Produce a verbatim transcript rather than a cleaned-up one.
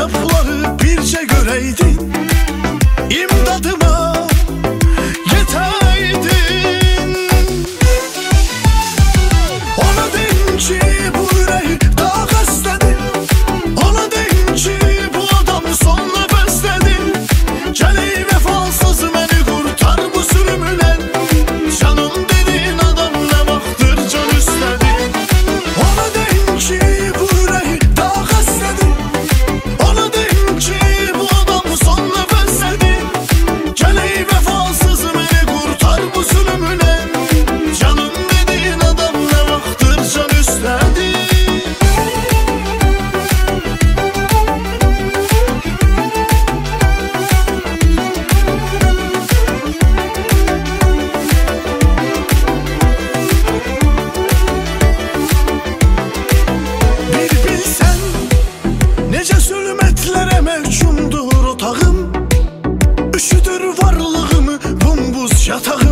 lafları birce göreydin, imdadıma yeteydin. Ona deyin ki bu yüreği daha kastedim, ona deyin ki bu adam sonla besledim. Geleyi vefasız beni kurtar bu sürümünden, canım dediğin adam ne vaxtdır can istedi. Ona deyin ki bu yüreği daha kastedim, ona deyin ki bu adam sonla besledim. Geleyi vefasız beni kurtar bu zulümünden, canım dediğin adam ne vaxtdır can istedi. Bir bilsen necə zülmətlərə məhkumdur otağım, üşüdür varlığımı bumbuz yatağım.